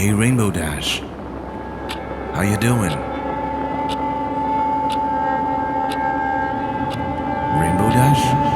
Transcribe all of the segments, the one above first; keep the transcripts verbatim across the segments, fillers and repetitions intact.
Hey Rainbow Dash, how you doing? Rainbow Dash?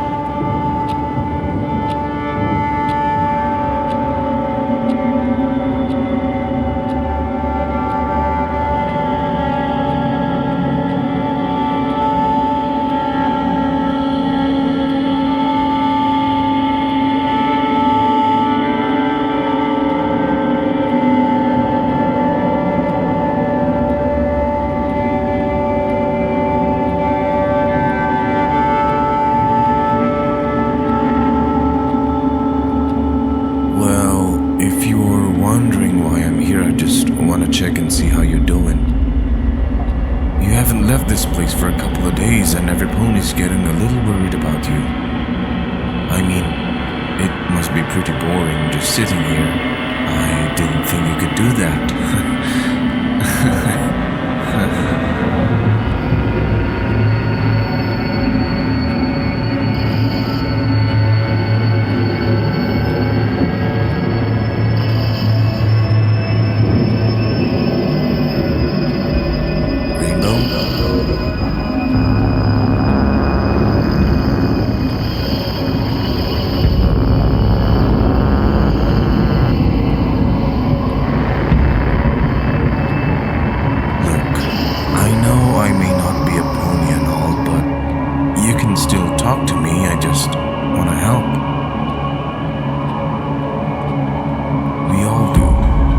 Well, if you're wondering why I'm here, I just want to check and see how you're doing. You haven't left this place for a couple of days, and every pony's getting a little worried about you. I mean, it must be pretty boring just sitting here. I didn't think you could do that. Talk to me, I just want to help. We all do.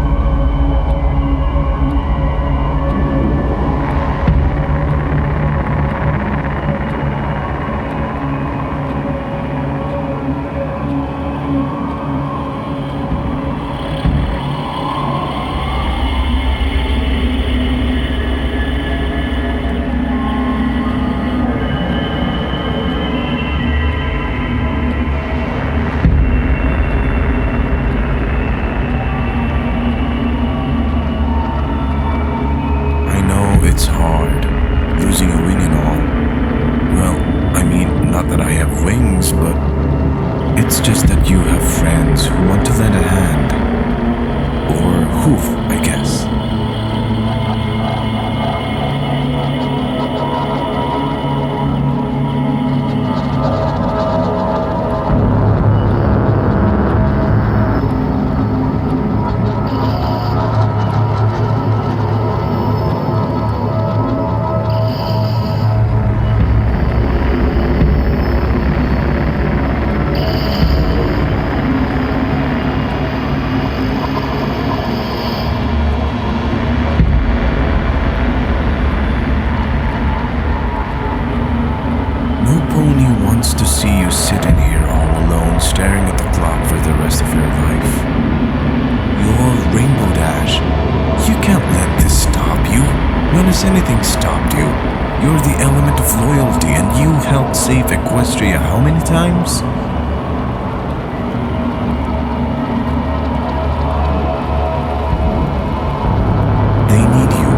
It's hard, losing a wing and all. Well, I mean, not that I have wings, but it's just that you have friends who want to lend a hand. Or hoof, I guess. To see you sitting here all alone, staring at the clock for the rest of your life. You're Rainbow Dash. You can't let this stop you. When has anything stopped you? You're the element of loyalty, and you helped save Equestria how many times? They need you.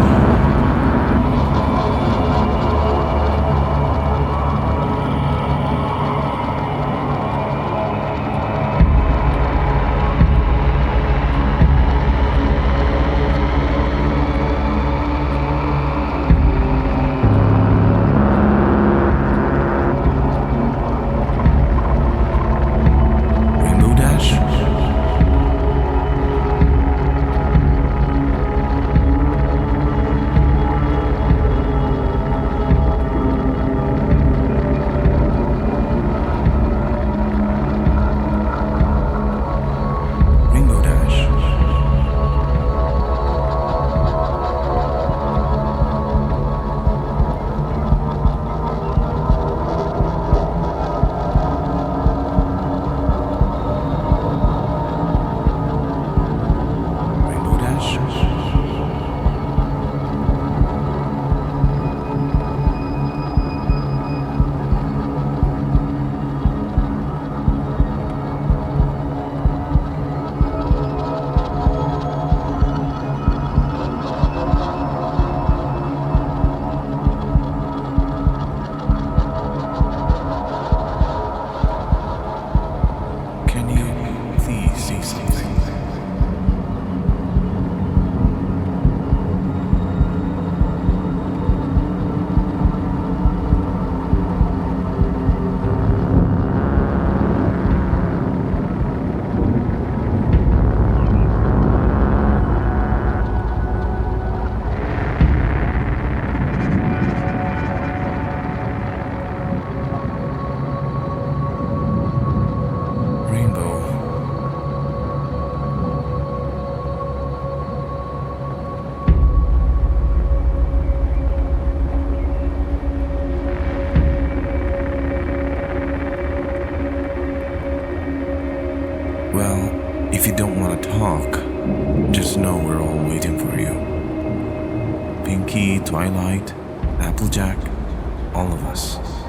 talk, just know we're all waiting for you. Pinky, Twilight, Applejack, all of us.